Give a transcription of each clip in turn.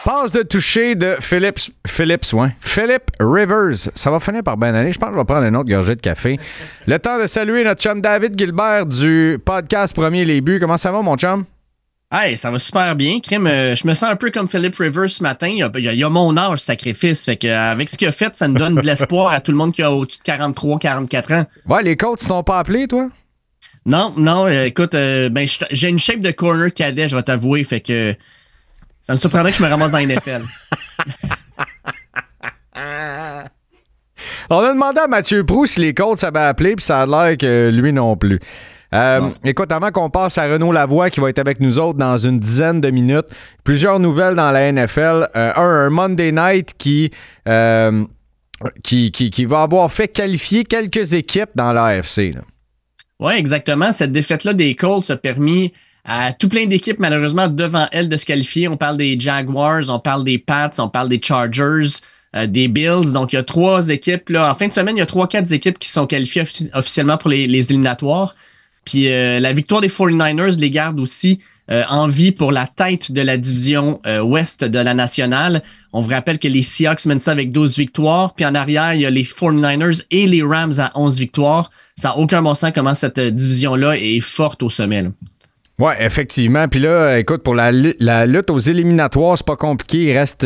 Passe de toucher de Philip Rivers. Ça va finir par bien aller. Je pense que je vais prendre une autre gorgée de café. Le temps de saluer notre chum David Gilbert du podcast Premier Les Buts. Comment ça va, mon chum? Hey, ça va super bien, Crime. Je me sens un peu comme Philip Rivers ce matin. Il y a mon âge, sacrifice. Fait que, avec ce qu'il a fait, ça nous donne de l'espoir à tout le monde qui a au-dessus de 43, 44 ans. Ouais, les coachs ne t'ont pas appelé, toi? Non, écoute, j'ai une shape de corner cadet, je vais t'avouer. Fait que ça me surprendrait que je me ramasse dans la NFL. On a demandé à Mathieu Proulx si les Colts avaient appelé, puis ça a l'air que lui non plus. Écoute, avant qu'on passe à Renaud Lavoie qui va être avec nous autres dans une dizaine de minutes, plusieurs nouvelles dans la NFL. Un Monday Night qui va avoir fait qualifier quelques équipes dans l'AFC. Oui, exactement. Cette défaite-là des Colts a permis à tout plein d'équipes, malheureusement, devant elles de se qualifier. On parle des Jaguars, on parle des Pats, on parle des Chargers, des Bills. Donc, il y a 3 équipes. Là. En fin de semaine, il y a 3-4 équipes qui sont qualifiées officiellement pour les éliminatoires. Puis la victoire des 49ers les garde aussi en vie pour la tête de la division ouest de la nationale. On vous rappelle que les Seahawks mènent ça avec 12 victoires. Puis en arrière, il y a les 49ers et les Rams à 11 victoires. Ça n'a aucun bon sens comment cette division-là est forte au sommet. Oui, effectivement. Puis là, écoute, pour la lutte aux éliminatoires, c'est pas compliqué. Il reste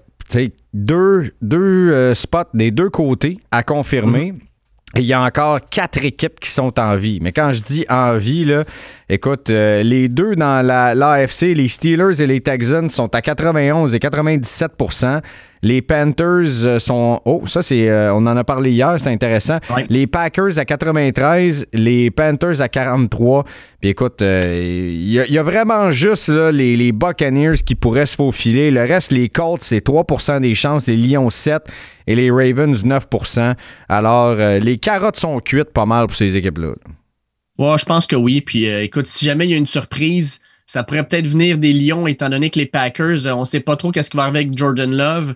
deux spots des deux côtés à confirmer. Et il y a encore 4 équipes qui sont en vie. Mais quand je dis en vie, là, écoute, les deux dans l'AFC, les Steelers et les Texans sont à 91 et 97%. Les Panthers sont... Oh, ça, c'est... on en a parlé hier, c'est intéressant. Ouais. Les Packers à 93, les Panthers à 43. Puis écoute, il y a vraiment juste là, les Buccaneers qui pourraient se faufiler. Le reste, les Colts, c'est 3% des chances. Les Lions, 7%. Et les Ravens, 9%. Alors, les carottes sont cuites pas mal pour ces équipes-là. Ouais, je pense que oui. Puis écoute, si jamais il y a une surprise... Ça pourrait peut-être venir des Lions, étant donné que les Packers, on ne sait pas trop qu'est-ce qui va arriver avec Jordan Love,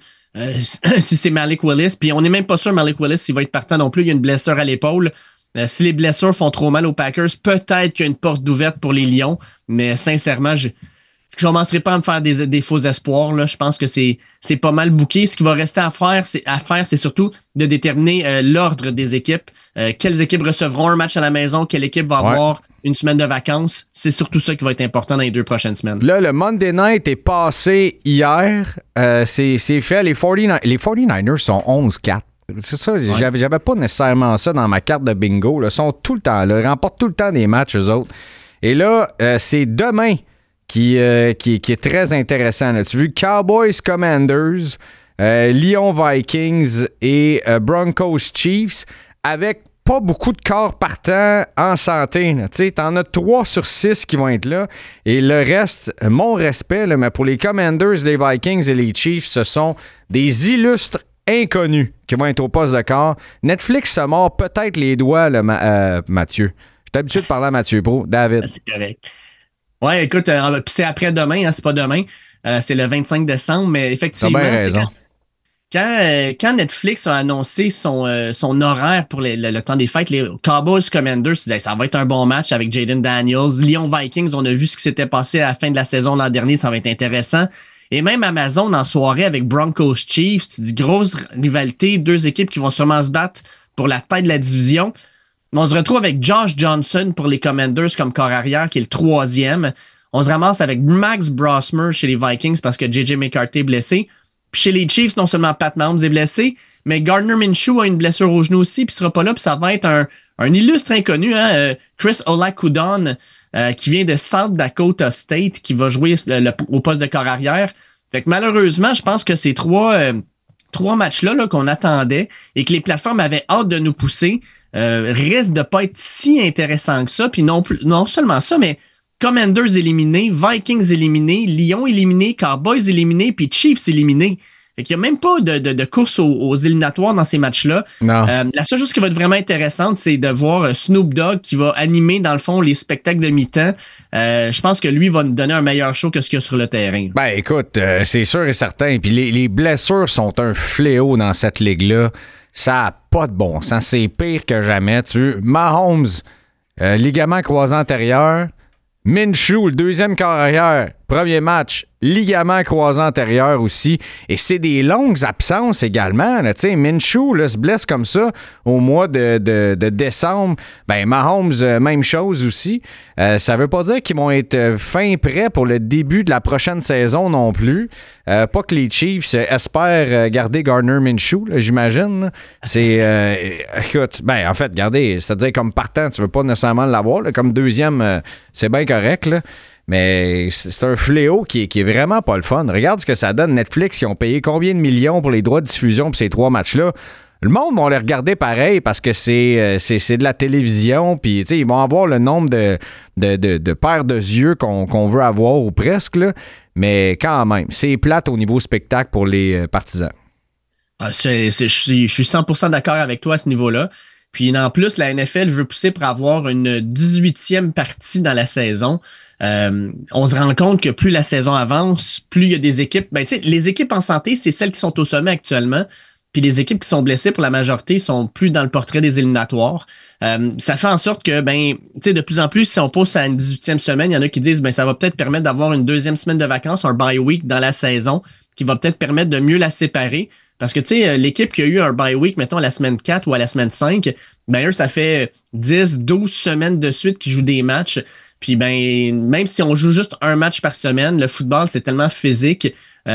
si c'est Malik Willis. Puis on n'est même pas sûr Malik Willis s'il va être partant non plus. Il y a une blessure à l'épaule. Si les blessures font trop mal aux Packers, peut-être qu'il y a une porte d'ouverte pour les Lions. Mais sincèrement, je ne commencerai pas à me faire des faux espoirs. Là. Je pense que c'est pas mal booké. Ce qu'il va rester à faire, c'est surtout de déterminer l'ordre des équipes. Quelles équipes recevront un match à la maison, quelle équipe va avoir une semaine de vacances. C'est surtout ça qui va être important dans les 2 prochaines semaines. Là, le Monday Night est passé hier. C'est fait. Les 49ers sont 11-4. C'est ça, j'avais pas nécessairement ça dans ma carte de bingo. Là. Ils sont tout le temps là. Ils remportent tout le temps des matchs, eux autres. Et là, c'est demain qui est très intéressant. Là. Tu as vu Cowboys Commanders, Lyon Vikings et Broncos Chiefs avec pas beaucoup de corps partants en santé. Tu t'en as 3 sur 6 qui vont être là. Et le reste, mon respect, là, mais pour les Commanders, les Vikings et les Chiefs, ce sont des illustres inconnus qui vont être au poste de corps. Netflix se mord peut-être les doigts, là, Mathieu. Je suis habitué de parler à Mathieu Pro. David. C'est correct. Ouais, écoute, puis c'est après-demain, hein, c'est pas demain. C'est le 25 décembre, mais effectivement... T'as bien raison. Quand Netflix a annoncé son horaire pour le temps des fêtes, les Cowboys Commanders, ça va être un bon match avec Jaden Daniels. Lyon Vikings, on a vu ce qui s'était passé à la fin de la saison l'an dernier, ça va être intéressant. Et même Amazon en soirée avec Broncos Chiefs, tu dis grosse rivalité, 2 équipes qui vont sûrement se battre pour la tête de la division. Mais on se retrouve avec Josh Johnson pour les Commanders comme corps arrière, qui est le 3e. On se ramasse avec Max Brosmer chez les Vikings parce que J.J. McCarthy est blessé. Puis chez les Chiefs, non seulement Pat Mahomes est blessé, mais Gardner Minshew a une blessure au genou aussi, puis il sera pas là, puis ça va être un illustre inconnu, hein, Chris Olakudon, qui vient de South Dakota State, qui va jouer au poste de corps arrière. Fait que malheureusement, je pense que ces 3 matchs-là qu'on attendait et que les plateformes avaient hâte de nous pousser risquent de pas être si intéressants que ça. Puis non seulement ça, mais Commanders éliminés, Vikings éliminés, Lyon éliminé, Cowboys éliminés, puis Chiefs éliminés. Fait qu'il n'y a même pas de course aux éliminatoires dans ces matchs-là. La seule chose qui va être vraiment intéressante, c'est de voir Snoop Dogg qui va animer, dans le fond, les spectacles de mi-temps. Je pense que lui va nous donner un meilleur show que ce qu'il y a sur le terrain. Ben écoute, c'est sûr et certain. Puis les blessures sont un fléau dans cette ligue-là. Ça n'a pas de bon sens. C'est pire que jamais. Mahomes, ligament croisé antérieur. Minshew, le 2e carrière, Premier match, ligament croisé antérieur aussi. Et c'est des longues absences également. Tu sais, Minshew là, se blesse comme ça au mois de décembre. Ben, Mahomes, même chose aussi. Ça veut pas dire qu'ils vont être fin prêts pour le début de la prochaine saison non plus. Pas que les Chiefs espèrent garder Gardner Minshew, là, j'imagine. Là. C'est... écoute, ben, en fait, regardez, c'est-à-dire comme partant, tu veux pas nécessairement l'avoir. Là, comme deuxième, c'est bien correct, là. Mais c'est un fléau qui est vraiment pas le fun. Regarde ce que ça donne. Netflix, ils ont payé combien de millions pour les droits de diffusion pour ces 3 matchs-là? Le monde va les regarder pareil parce que c'est de la télévision. Puis, tu sais, ils vont avoir le nombre de paires de yeux qu'on veut avoir ou presque. Là. Mais quand même, c'est plate au niveau spectacle pour les partisans. Je suis 100% d'accord avec toi à ce niveau-là. Puis en plus, la NFL veut pousser pour avoir une 18e partie dans la saison. On se rend compte que plus la saison avance, plus il y a des équipes. Ben, tu sais, les équipes en santé, c'est celles qui sont au sommet actuellement. Puis les équipes qui sont blessées, pour la majorité, sont plus dans le portrait des éliminatoires. Ça fait en sorte que, ben, tu sais, de plus en plus, si on passe à une 18e semaine, il y en a qui disent, ben, ça va peut-être permettre d'avoir une 2e semaine de vacances, un bye week dans la saison, qui va peut-être permettre de mieux la séparer. Parce que, tu sais, l'équipe qui a eu un bye week, mettons, à la semaine 4 ou à la semaine 5, ben, eux, ça fait 10, 12 semaines de suite qu'ils jouent des matchs. Puis, ben, même si on joue juste un match par semaine, le football, c'est tellement physique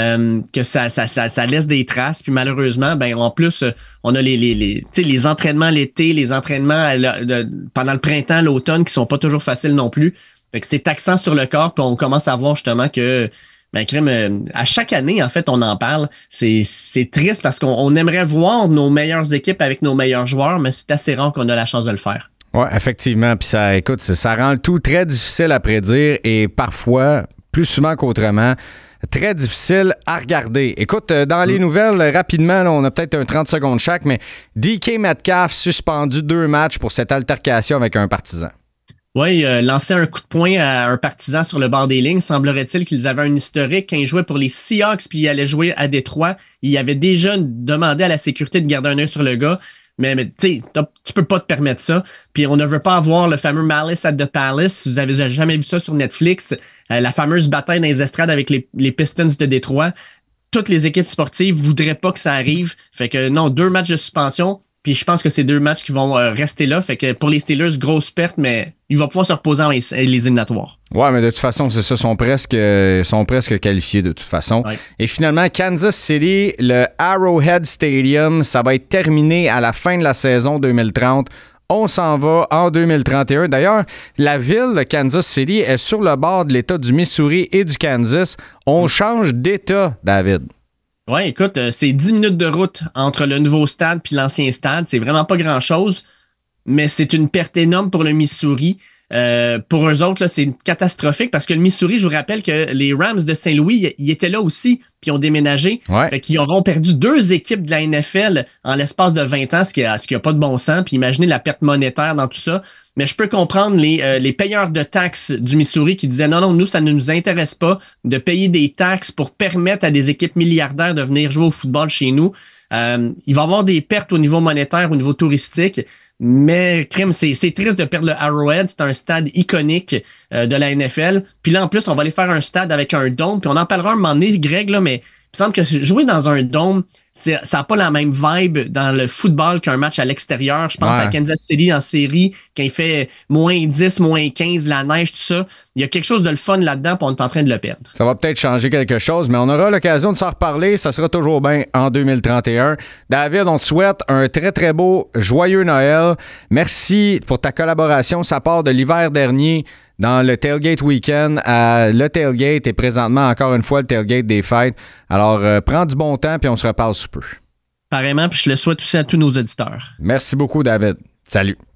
que ça laisse des traces. Puis, malheureusement, ben, en plus, on a les entraînements l'été, les entraînements pendant le printemps, l'automne, qui sont pas toujours faciles non plus. Fait que c'est taxant sur le corps, puis on commence à voir justement que ben, crème, à chaque année, en fait, on en parle. C'est triste parce qu'on aimerait voir nos meilleures équipes avec nos meilleurs joueurs, mais c'est assez rare qu'on a la chance de le faire. Oui, effectivement. Puis ça, écoute, ça rend le tout très difficile à prédire et parfois, plus souvent qu'autrement, très difficile à regarder. Écoute, dans les nouvelles, rapidement, là, on a peut-être un 30 secondes chaque, mais DK Metcalf suspendu 2 matchs pour cette altercation avec un partisan. Oui, lancer un coup de poing à un partisan sur le bord des lignes. Semblerait-il qu'ils avaient un historique. Quand ils jouaient pour les Seahawks puis ils allaient jouer à Détroit, ils avaient déjà demandé à la sécurité de garder un œil sur le gars. Mais tu sais, tu peux pas te permettre ça. Puis on ne veut pas avoir le fameux Malice at the Palace. Si vous avez jamais vu ça sur Netflix, la fameuse bataille dans les estrades avec les Pistons de Détroit. Toutes les équipes sportives voudraient pas que ça arrive. Fait que non, 2 matchs de suspension. Puis je pense que c'est 2 matchs qui vont rester là. Fait que pour les Steelers, grosse perte, mais il va pouvoir se reposer dans les éliminatoires. Ouais, mais de toute façon, c'est ça, sont presque qualifiés de toute façon. Ouais. Et finalement, Kansas City, le Arrowhead Stadium, ça va être terminé à la fin de la saison 2030. On s'en va en 2031. D'ailleurs, la ville de Kansas City est sur le bord de l'État du Missouri et du Kansas. On change d'État, David. Ouais, écoute, c'est 10 minutes de route entre le nouveau stade puis l'ancien stade. C'est vraiment pas grand-chose, mais c'est une perte énorme pour le Missouri. Pour eux autres, là, c'est catastrophique parce que le Missouri, je vous rappelle que les Rams de Saint-Louis, ils étaient là aussi, puis ils ont déménagé. Ouais. Fait qu'ils auront perdu 2 équipes de la NFL en l'espace de 20 ans, ce qui a pas de bon sens. Puis imaginez la perte monétaire dans tout ça. Mais je peux comprendre les payeurs de taxes du Missouri qui disaient non, nous, ça ne nous intéresse pas de payer des taxes pour permettre à des équipes milliardaires de venir jouer au football chez nous. Il va y avoir des pertes au niveau monétaire, au niveau touristique. Mais, crème, c'est triste de perdre le Arrowhead. C'est un stade iconique de la NFL. Puis là, en plus, on va aller faire un stade avec un dôme. Puis on en parlera un moment donné, Greg, là, mais il me semble que jouer dans un dôme, ça n'a pas la même vibe dans le football qu'un match à l'extérieur. Je pense à Kansas City en série, quand il fait moins 10, moins 15, la neige, tout ça. Il y a quelque chose de le fun là-dedans, puis on est en train de le perdre. Ça va peut-être changer quelque chose, mais on aura l'occasion de s'en reparler. Ça sera toujours bien en 2031. David, on te souhaite un très, très beau, joyeux Noël. Merci pour ta collaboration. Ça part de l'hiver dernier dans le Tailgate Weekend à le Tailgate et présentement, encore une fois, le Tailgate des fêtes. Alors, prends du bon temps, puis on se reparle sous peu. Pareillement, puis je le souhaite aussi à tous nos auditeurs. Merci beaucoup, David. Salut.